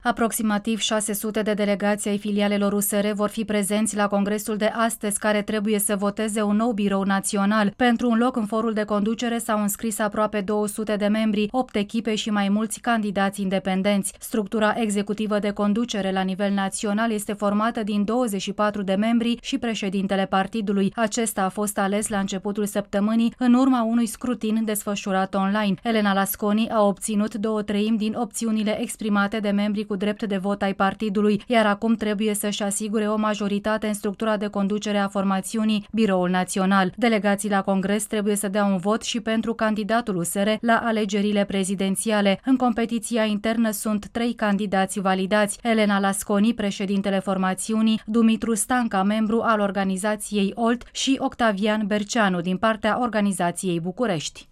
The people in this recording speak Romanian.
Aproximativ 600 de delegații ai filialelor USR vor fi prezenți la congresul de astăzi, care trebuie să voteze un nou birou național. Pentru un loc în forul de conducere s-au înscris aproape 200 de membri, 8 echipe și mai mulți candidați independenți. Structura executivă de conducere la nivel național este formată din 24 de membri și președintele partidului. Acesta a fost ales la începutul săptămânii în urma unui scrutin desfășurat online. Elena Lasconi a obținut 2/3 din opțiunile exprimate de membri cu drept de vot ai partidului, iar acum trebuie să-și asigure o majoritate în structura de conducere a formațiunii, Biroul Național. Delegații la congres trebuie să dea un vot și pentru candidatul USR la alegerile prezidențiale. În competiția internă sunt 3 candidați validați: Elena Lasconi, președintele formațiunii, Dumitru Stanca, membru al organizației OLT, și Octavian Berceanu din partea organizației București.